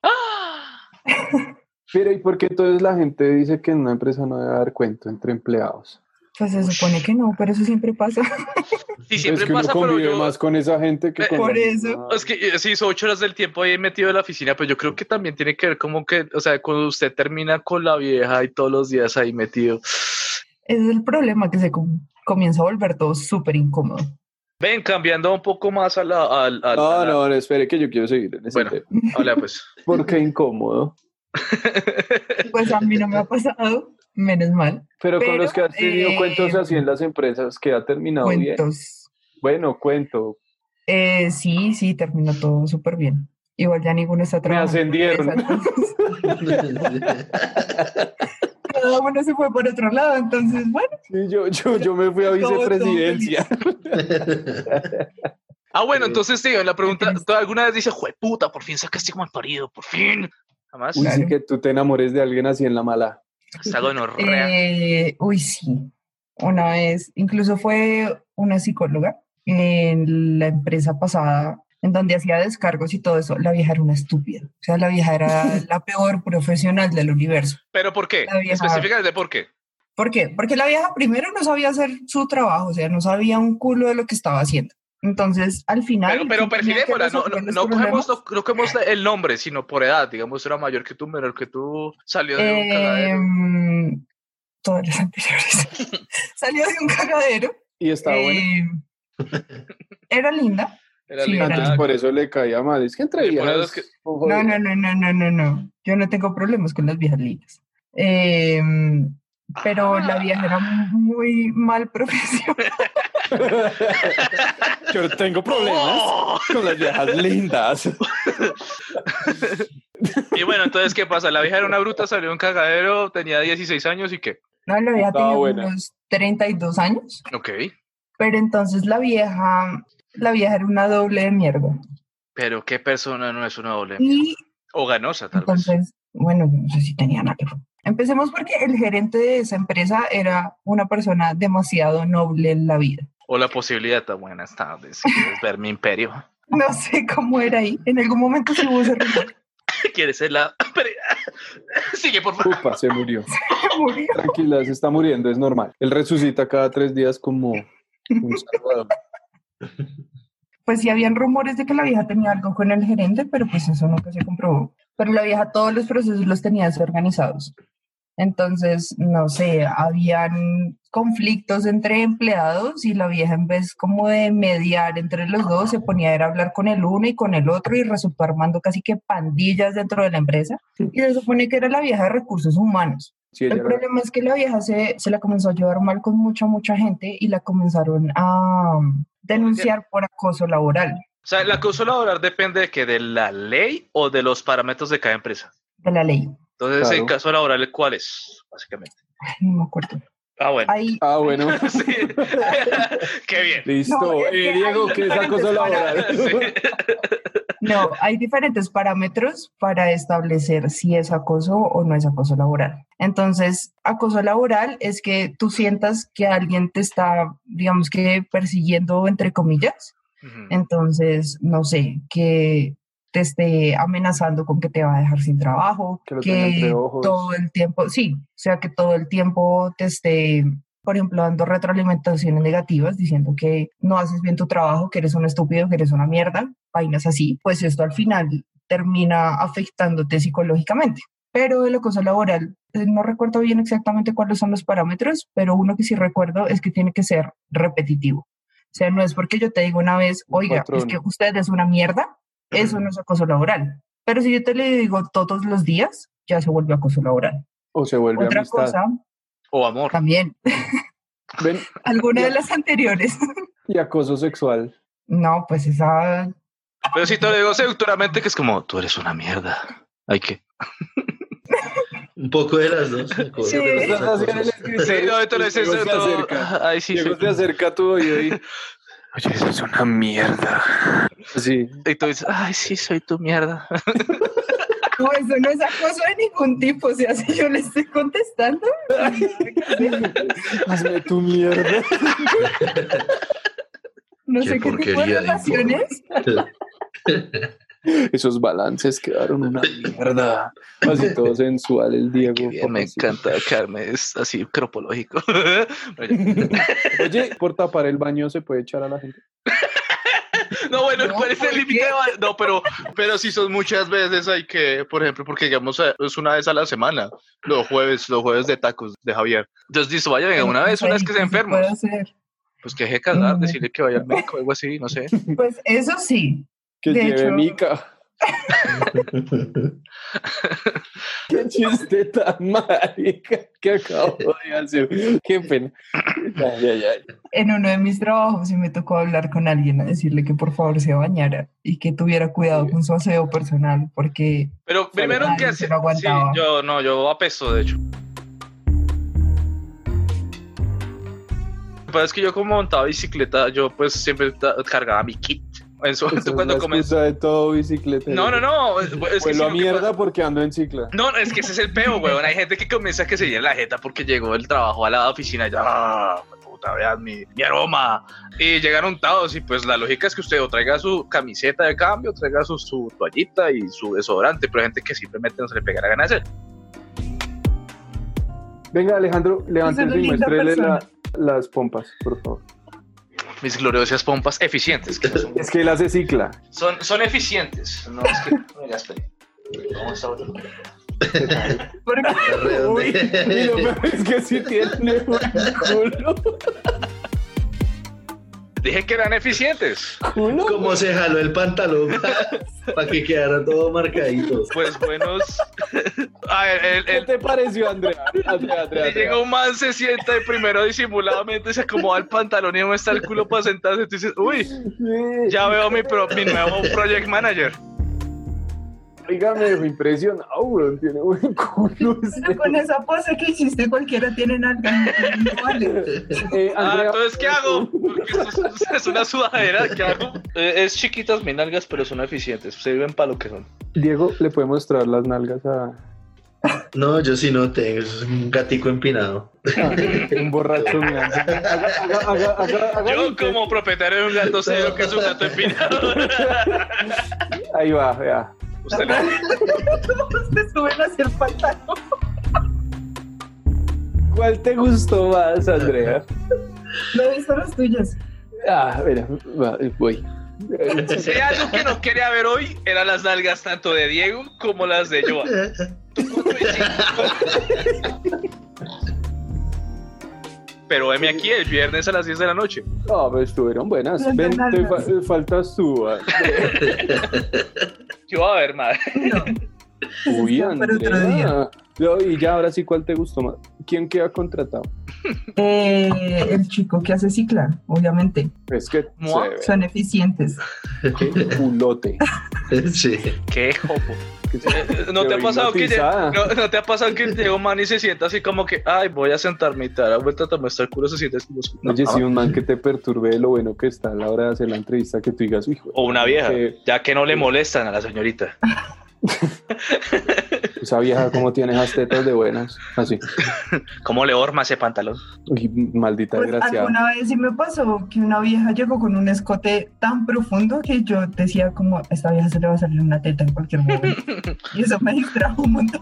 Pero ¿y por qué entonces la gente dice que en una empresa no debe haber cuento entre empleados? Pues se supone que no, pero eso siempre pasa. Sí, siempre es que pasa, uno convive pero yo... más con esa gente que con... Por eso. Es que sí, hizo 8 horas del tiempo ahí metido en la oficina, pero yo creo que también tiene que ver como que, o sea, cuando usted termina con la vieja y todos los días ahí metido... Ese es el problema, que se comienza a volver todo súper incómodo. Ven, cambiando un poco más a la... No, espere que yo quiero seguir en ese tema. Habla pues. ¿Por qué incómodo? Pues a mí no me ha pasado, menos mal. Pero con los que has tenido cuentos así en las empresas, que ha terminado bien. Bueno, cuento. Sí, terminó todo súper bien. Igual ya ninguno está trabajando. Me ascendieron. Cada uno se fue por otro lado, entonces, bueno. Sí, yo me fui a vicepresidencia. Bueno, entonces, tío, la pregunta, ¿tú alguna vez dices, jueputa, por fin sacaste como al parido, por fin? ¿Jamás? Uy, claro. Sí que tú te enamores de alguien así en la mala. Está gonorrea. Uy, sí. Una vez, incluso fue una psicóloga en la empresa pasada, en donde hacía descargos y todo eso, la vieja era una estúpida. O sea, la vieja era la peor profesional del universo. ¿Pero por qué? La vieja- Específicamente, ¿por qué? ¿Por qué? Porque la vieja primero no sabía hacer su trabajo, o sea, no sabía un culo de lo que estaba haciendo. Entonces, al final... Pero sí tenía que perfilémosla, resolver los no problemas. cogemos el nombre, sino por edad. Digamos, era mayor que tú, menor que tú, salió de un cagadero. Todas las anteriores. Salió de un cagadero. Y estaba bueno. Era linda. Era sí, linda. Entonces por eso le caía mal. Es que entre Sí, por eso viejas... es que- No. Yo no tengo problemas con las viejas lindas. Pero la vieja era muy mal profesional. Yo tengo problemas con las viejas lindas. Y bueno, entonces, ¿qué pasa? La vieja era una bruta, salió de un cagadero, tenía 16 años y ¿qué? No, la vieja Estaba tenía buena. unos 32 años. Ok. Pero entonces la vieja era una doble de mierda. Pero ¿qué persona no es una doble? Y O ganosa, tal vez. entonces, bueno, no sé si tenían algo. Empecemos porque el gerente de esa empresa era una persona demasiado noble en la vida. Hola, posibilidad. Buenas tardes. ¿Quieres ver mi imperio? No sé cómo era ahí. En algún momento se hubo ese rumor. ¿Quieres ser la...? Sigue, por favor. Upa, se murió. Murió. Tranquila, se está muriendo, es normal. Él resucita cada 3 días como un salvador. Pues sí habían rumores de que la vieja tenía algo con el gerente, pero pues eso nunca se comprobó. Pero la vieja todos los procesos los tenía desorganizados. Entonces, no sé, habían conflictos entre empleados y la vieja en vez como de mediar entre los dos se ponía a hablar con el uno y con el otro y resultó armando casi que pandillas dentro de la empresa. Y se supone que era la vieja de recursos humanos. Sí, ella El era- problema es que la vieja se la comenzó a llevar mal con mucha gente y la comenzaron a denunciar por acoso laboral O sea, el acoso laboral depende de que de la ley o de los parámetros de cada empresa. de la ley. Entonces, Claro. el caso laboral, ¿cuál es? Básicamente. Ay, no me acuerdo. Ah, bueno. Ahí, Ah, bueno. Sí. Qué bien. Listo. No, es que Diego, hay ¿qué es acoso diferentes laboral? Sí. no, hay diferentes parámetros para establecer si es acoso o no es acoso laboral. Entonces, acoso laboral es que tú sientas que alguien te está, digamos que persiguiendo, entre comillas. Ujú. Entonces, no sé, que te esté amenazando con que te va a dejar sin trabajo, Que lo tenga entre ojos. todo el tiempo, sí, o sea, que todo el tiempo te esté, por ejemplo, dando retroalimentaciones negativas, diciendo que no haces bien tu trabajo, que eres un estúpido, que eres una mierda, vainas así, pues esto al final termina afectándote psicológicamente. Pero el acoso laboral, no recuerdo bien exactamente cuáles son los parámetros, pero uno que sí recuerdo es que tiene que ser repetitivo. O sea, no es porque yo te digo una vez, oiga, patrón. es que usted es una mierda, eso no es acoso laboral. Pero si yo te lo digo todos los días, ya se vuelve acoso laboral. O se vuelve Otra amistad. cosa, O amor. también, Ven, alguna de las anteriores. y acoso sexual. No, pues esa, Pero si te lo digo seductoramente, que es como, tú eres una mierda. Hay que. Un poco de las dos. Sí. Sí, no, te lo dices Diego se todo. acerca. Ay, sí, Diego sí. se acerca a tu oído y... Oye, eso es una mierda. Sí. Y tú dices, ay, sí, soy tu mierda. no, eso no es acoso de ningún tipo. O sea, si yo le estoy contestando, Hazme tu mierda. no Qué sé qué tipo de porquería de relaciones. Esos balances quedaron una mierda. Así todo sensual el Diego. Qué bien, me papacito. encanta quedarme es así cropológico. Oye, por tapar el baño se puede echar a la gente. No, bueno, No, ¿cuál es ¿por el límite? qué? No, pero si son muchas veces hay que, por ejemplo, porque digamos es una vez a la semana, los jueves de tacos de Javier. Entonces dice, vaya, venga, una vez que se enfermo, puede hacer? pues que deje de cagar, Mm. decirle que vaya al médico o algo así, no sé. Pues eso sí. Que De lleve hecho- mica. Qué chiste tan marica que acabo de hacer. Qué pena. Ay. En uno de mis trabajos sí me tocó hablar con alguien a decirle que por favor se bañara y que tuviera cuidado con su aseo personal porque Pero primero nadie que se lo aguantaba. sí, yo apesto, de hecho. Lo que pasa es que yo como montaba bicicleta, yo pues siempre cargaba mi kit. En su Esa momento es cuando la comencé. excusa de todo bicicleta. No, es que Pues sí, lo lo que mierda pasa- porque ando en cicla. No, es que ese es el peo, weón. Hay gente que comienza a que se llena la jeta porque llegó del trabajo a la oficina y ya, puta, vean mi aroma. Y llegan untados y pues la lógica es que usted o traiga su camiseta de cambio, traiga su toallita y su desodorante, pero hay gente que simplemente no se le pega la gana de hacer. Venga, Alejandro, levántese y muéstrele las pompas, por favor. Mis gloriosas pompas eficientes. Que son, es que él hace cicla. Son eficientes. No, es que no me gaspe. ¿Cómo está otro? Uy, y lo peor es que sí tiene buen culo. Dije que eran eficientes. Como se jaló el pantalón para que quedara todo marcadito. Pues buenos. A ver, ¿Qué te pareció, Andrea? Llega un man, se sienta y primero disimuladamente se acomoda el pantalón y muestra el culo para sentarse. Y tú dices, uy, ya veo mi nuevo project manager. Oiga, me dejó impresionado, weón. Tiene buen culo. Pero con esa pose que hiciste, cualquiera tiene nalgas. No vale. Andrea, entonces, ¿qué hago? Porque esto es una sudadera. ¿Qué hago? Es chiquitas mis nalgas, pero son eficientes. Sirven para lo que son. Diego, ¿le puede mostrar las nalgas a...? No, yo sí no tengo. Es un gatico empinado. Un borracho mirando. Yo, como propietario de un gato, sé lo que es un gato empinado. Ahí va, vea. Usted Se suben hacia el pantalón. ¿Cuál te gustó más, Andrea? No he visto las tuyas. Mira, voy. Si hay algo que no quería ver hoy, eran las nalgas tanto de Diego como las de Joa. Pero veme aquí el viernes a las 10 de la noche. No, pero estuvieron buenas. Ven, te faltas tú. ¿Qué va a ver, madre? No. Uy, Para otro día. Andrea. No, y ya, ahora sí, ¿cuál te gustó más? ¿Quién queda contratado? El chico que hace cicla, obviamente. Es que Son eficientes. qué culote. Sí. Qué jopo. ¿No te ha pasado ¿No te ha pasado que llega un man y se sienta así como que, ay, voy a sentarme y te da la vuelta, te muestra el culo, se siente como... Oye, si un man que te perturbe de lo bueno que está a la hora de hacer la entrevista, que tú digas, hijo. O una vieja, ya que no le molestan a la señorita. Esa vieja, ¿cómo tiene esas tetas de buenas? Así. ¿Cómo le horma ese pantalón? Uy, maldita Pues desgraciada. alguna vez sí me pasó que una vieja llegó con un escote tan profundo que yo decía como, esta vieja se le va a salir una teta en cualquier momento. Y eso me distrajo un montón.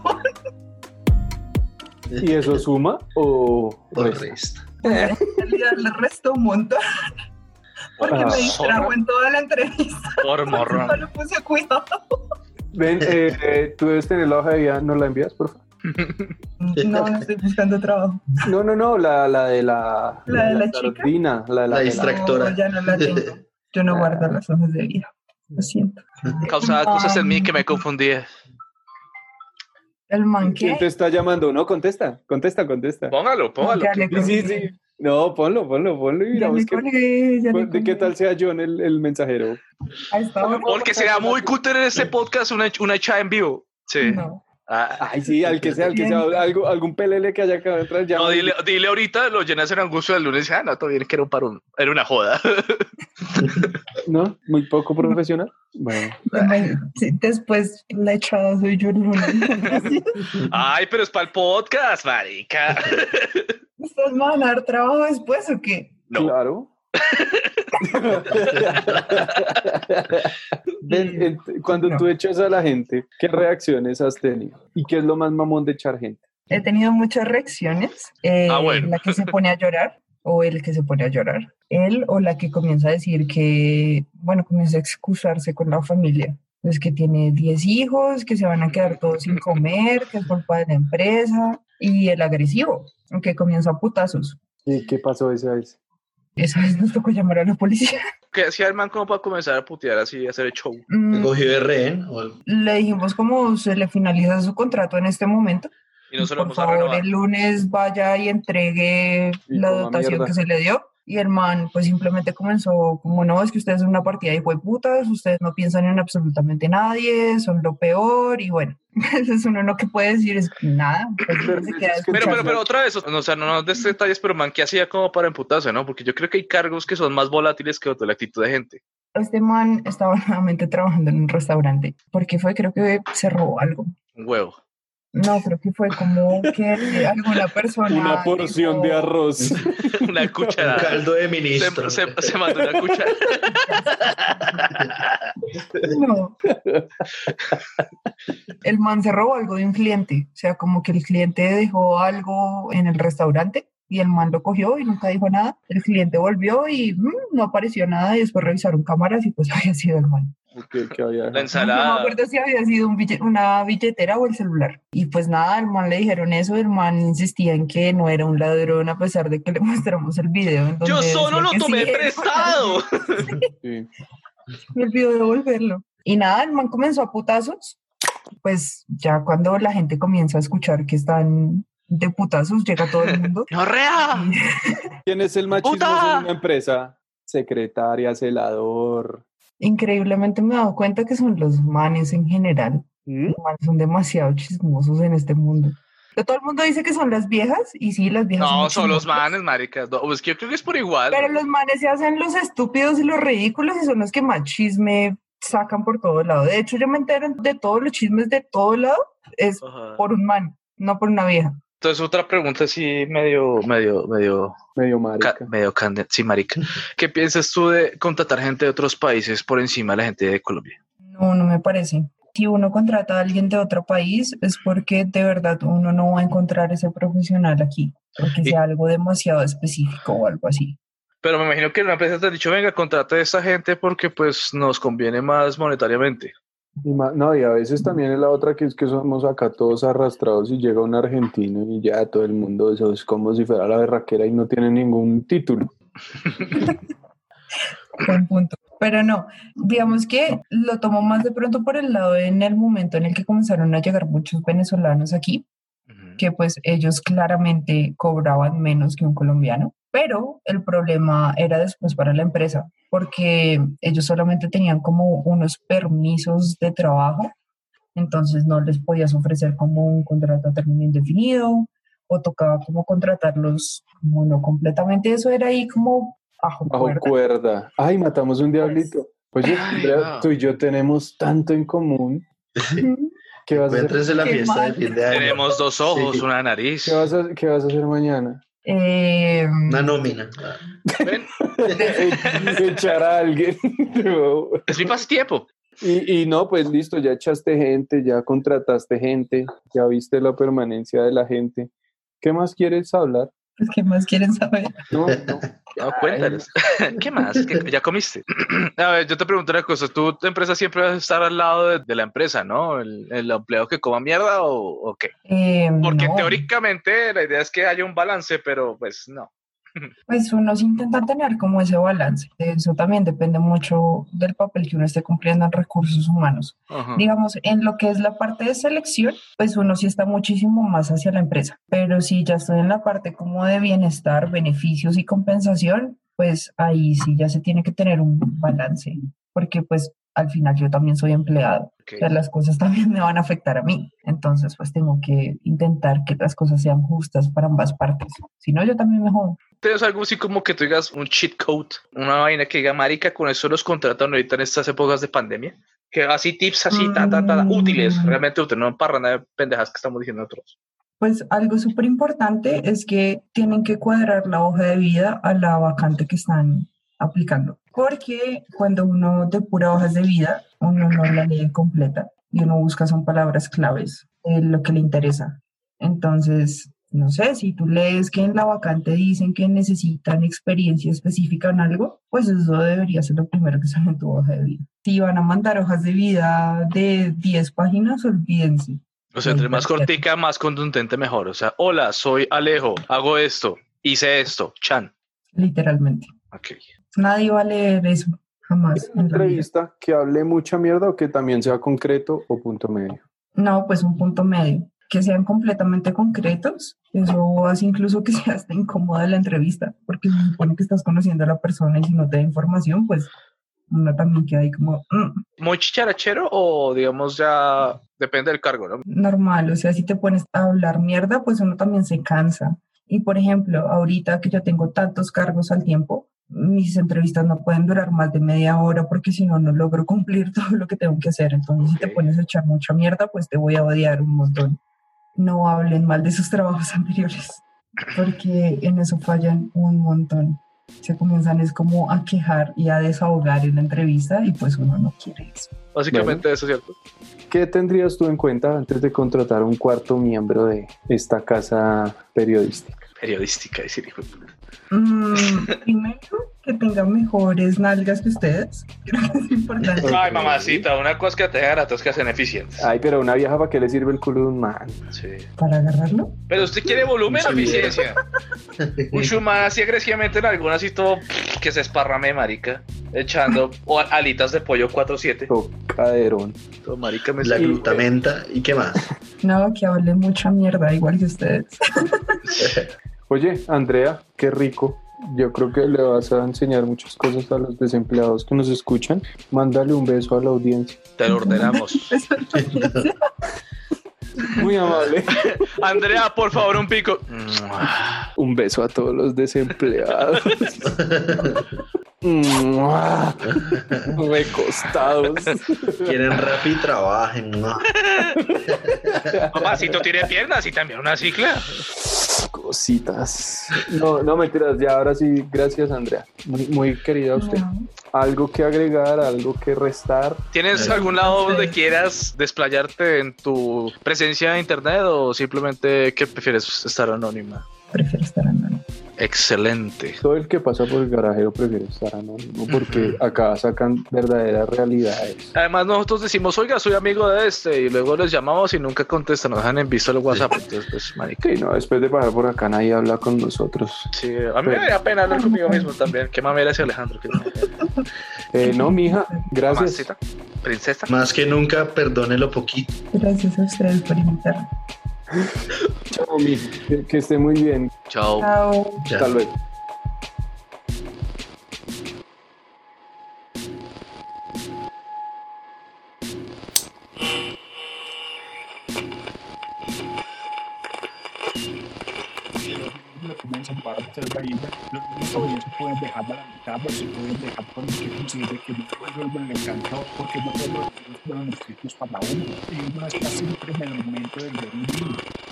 ¿Y eso suma o resta? En realidad le restó un montón. Porque me distrajo en toda la entrevista. Por morrón. No le puse cuidado. Ven, tú debes tener la hoja de vida, ¿no la envías, por favor? No estoy buscando trabajo. No, la de la... ¿La de la chica? Sardina, La distractora. No, ya no la tengo. Yo no guardo las hojas de vida. Lo siento. Causaba cosas en mí que me confundía. El man ¿Quién que... te está llamando? No, contesta. Póngalo. Sí. No, ponlo y miramos ¿de qué tal sea John el mensajero? Porque sería muy cuter en este podcast una echada en vivo. Sí. No. Ay, sí, al que sea, algún pelele que haya acabado de entrar. Ya no, dile ahorita, lo llenas en angustia del lunes y dice, no, todavía que era una joda. ¿No? Muy poco profesional. Bueno. Sí, después la echada soy yo el lunes. Ay, pero es para el podcast, marica. ¿Ustedes me van a dar trabajo después o qué? No. Claro. Cuando tú echas a la gente, ¿qué reacciones has tenido? ¿Y qué es lo más mamón de echar gente? He tenido muchas reacciones. Bueno. La que se pone a llorar o el que se pone a llorar. Él o la que comienza a decir que, comienza a excusarse con la familia. Es que tiene 10 hijos, que se van a quedar todos sin comer, que es culpa de la empresa. Y el agresivo, que comienza a putazos. ¿Y qué pasó esa vez? Esa vez nos tocó llamar a la policía. ¿Qué hacía el man como para comenzar a putear así y hacer el show? ¿Cogió de rehén? Le dijimos como se le finaliza su contrato en este momento. Y no se lo Por vamos a favor, renovar. el lunes vaya y entregue la dotación que se le dio. Y el man pues simplemente comenzó como, no, es que ustedes son una partida de hijueputas, ustedes no piensan en absolutamente nadie, son lo peor, y bueno, eso es uno lo que puede decir, es nada. Pues, se queda Pero otra vez, o sea, no nos des detalles, pero man, ¿qué hacía como para emputarse, no? Porque yo creo que hay cargos que son más volátiles que otra, la actitud de gente. Este man estaba nuevamente trabajando en un restaurante, porque creo que se robó algo. Un huevo. No, creo que fue como que alguna persona... Una porción de arroz. Una Un cucharada. caldo de ministro. Se mandó una cucharada. No. El man se robó algo de un cliente. O sea, como que el cliente dejó algo en el restaurante y el man lo cogió y nunca dijo nada. El cliente volvió y no apareció nada y después revisaron cámaras y pues había sido el man. ¿Qué había? La No me ensalada. acuerdo si había sido una billetera o el celular. Y pues nada, al man le dijeron eso, el man insistía en que no era un ladrón a pesar de que le mostramos el video. En Yo donde solo decía lo que tomé sí, prestado. Sí. me olvidó devolverlo. Y nada, el man comenzó a putazos. Pues ya cuando la gente comienza a escuchar que están de putazos, llega todo el mundo. ¡Norrea! Y ¿Quién es el más ¡Puta! chismoso en una empresa? Secretaria, celador. increíblemente me he dado cuenta que son los manes en general. ¿Mm? Los manes son demasiado chismosos en este mundo. Pero todo el mundo dice que son las viejas, y sí, las viejas No, muy son los chismosas. manes, marica. No, pues que yo creo que es por igual. Pero los manes se hacen los estúpidos y los ridículos y son los que más chisme sacan por todo lado. De hecho, yo me entero de todos los chismes de todo lado, es Ajá. por un man, no por una vieja. Entonces, otra pregunta así medio Medio marica. candente. Sí, marica. ¿Qué piensas tú de contratar gente de otros países por encima de la gente de Colombia? No, no me parece. Si uno contrata a alguien de otro país es porque de verdad uno no va a encontrar ese profesional aquí, porque Y- sea algo demasiado específico o algo así. Pero me imagino que una empresa te ha dicho, venga, contrate a esta gente porque pues nos conviene más monetariamente. No, y a veces también es la otra que es que somos acá todos arrastrados y llega un argentino y ya todo el mundo, eso es como si fuera la berraquera y no tiene ningún título. Buen punto. Pero no, digamos que lo tomo más de pronto por el lado en el momento en el que comenzaron a llegar muchos venezolanos aquí, que pues ellos claramente cobraban menos que un colombiano, pero el problema era después para la empresa, porque ellos solamente tenían como unos permisos de trabajo, entonces no les podías ofrecer como un contrato a término indefinido o tocaba como contratarlos como no completamente, eso era ahí como bajo Bajo cuerda. cuerda. Ay, matamos un diablito. Oye, Ay, Andrea, no. tú y yo tenemos tanto en común. ¿Qué vas a hacer? Encuéntrense la Qué fiesta mal. de fin de año. Tenemos dos ojos, Sí. una nariz. ¿Qué vas a hacer mañana? Una nómina. Ven, Echar a alguien. No. es mi pasatiempo. Y no, pues listo, ya echaste gente, ya contrataste gente, ya viste la permanencia de la gente. ¿Qué más quieres hablar? Pues, ¿qué más quieren saber? No. No, cuéntales. ¿Qué más? ¿Ya comiste? A ver, yo te pregunto una cosa. Tu empresa siempre va a estar al lado de la empresa, ¿no? ¿El empleado que coma mierda o qué? Porque No, teóricamente la idea es que haya un balance, pero pues no. pues uno sí intenta tener como ese balance. Eso también depende mucho del papel que uno esté cumpliendo en recursos humanos. Ajá. Digamos, en lo que es la parte de selección, pues uno sí está muchísimo más hacia la empresa. Pero si ya estoy en la parte como de bienestar, beneficios y compensación, pues ahí sí ya se tiene que tener un balance. Porque pues al final yo también soy empleado. Ok. O sea, las cosas también me van a afectar a mí. Entonces, pues tengo que intentar que las cosas sean justas para ambas partes. Si no, yo también me jodo. ¿Tienes algo así como que tú digas un cheat code? Una vaina que diga, marica, con eso los contratan ahorita en estas épocas de pandemia. Que así tips así, útiles, realmente útiles, no para nada de pendejas que estamos diciendo nosotros. Pues algo súper importante es que tienen que cuadrar la hoja de vida a la vacante que están aplicando. Porque cuando uno depura hojas de vida, uno no la lee completa y uno busca son palabras claves de lo que le interesa. Entonces, no sé, si tú lees que en la vacante dicen que necesitan experiencia específica en algo, pues eso debería ser lo primero que sale en tu hoja de vida. Si van a mandar hojas de vida de 10 páginas, olvídense. O sea, entre más cortica, más contundente, mejor. O sea, hola, soy Alejo, hago esto, hice esto, Chan. Literalmente. Ok. Nadie va a leer eso, jamás. ¿Una en la vida. entrevista que hable mucha mierda o que también sea concreto o punto medio? No, pues un punto medio. Que sean completamente concretos, eso hace incluso que sea hasta incómoda la entrevista, porque se supone que estás conociendo a la persona y si no te da información, pues uno también queda ahí como ¿Muy chicharachero o digamos ya depende del cargo, no? normal? O sea, si te pones a hablar mierda, pues uno también se cansa. Y por ejemplo, ahorita que yo tengo tantos cargos al tiempo, mis entrevistas no pueden durar más de media hora porque si no, no logro cumplir todo lo que tengo que hacer. Entonces, si te Ok. pones a echar mucha mierda, pues te voy a odiar un montón. no hablen mal de sus trabajos anteriores, porque en eso fallan un montón. Se comienzan es como a quejar y a desahogar en la entrevista y pues uno no quiere eso. Básicamente eso, ¿cierto? ¿Qué tendrías tú en cuenta antes de contratar un cuarto miembro de esta casa periodística? Periodística, decir, hijo de puta. Primero, que tengan mejores nalgas que ustedes. Creo que es importante. Ay, mamacita, una cosa que te hagan, otras que hacen eficientes. Ay, pero una vieja, ¿para qué le sirve el culo de un man? Sí. Para agarrarlo. Pero usted quiere volumen o Sí. eficiencia. Un Schumann así agresivamente en algunas y todo que se esparrame, marica. Echando o alitas de pollo 4-7. Caderón. Todo marica me La sirve. glutamenta, ¿y qué más? No, que hable mucha mierda, igual que ustedes. Oye, Andrea, qué rico. Yo creo que le vas a enseñar muchas cosas a los desempleados que nos escuchan. Mándale un beso a la audiencia. Te lo ordenamos. Muy amable. Andrea, por favor, un pico. Un beso a todos los desempleados. Recostados. Quieren rap y trabajen, ¿no? Papacito tiene piernas y también una cicla. Cositas. No mentiras, ya ahora sí, gracias Andrea. Muy querida usted. No. ¿Algo que agregar, algo que restar? ¿Tienes algún lado donde quieras desplayarte en tu presencia de internet o simplemente que prefieres estar anónima? Prefiero estar andando. Excelente. Todo el que pasa por el garajero prefiere estar anónimo porque acá sacan verdaderas realidades. Además nosotros decimos, oiga, soy amigo de este, y luego les llamamos y nunca contestan, nos dejan en visto el WhatsApp, entonces pues marica. Sí, no, después de pasar por acá nadie habla con nosotros. Sí, a mí me da pena hablar conmigo mismo también. Qué mamera ese Alejandro. No, mija, gracias. Mamacita, princesa. Más que nunca, perdone lo poquito. Gracias a ustedes por invitarme. Chao, mija. Que esté muy bien. Chao. Chao. Ya. Hasta luego. Lo comienzan para hacer la isla, los niños todavía se pueden dejar a la mitad, pero se pueden dejar por que considere que no resuelven el encanto, porque no todos los niños fueron escritos para uno, y uno está siempre en el momento del ver un libro.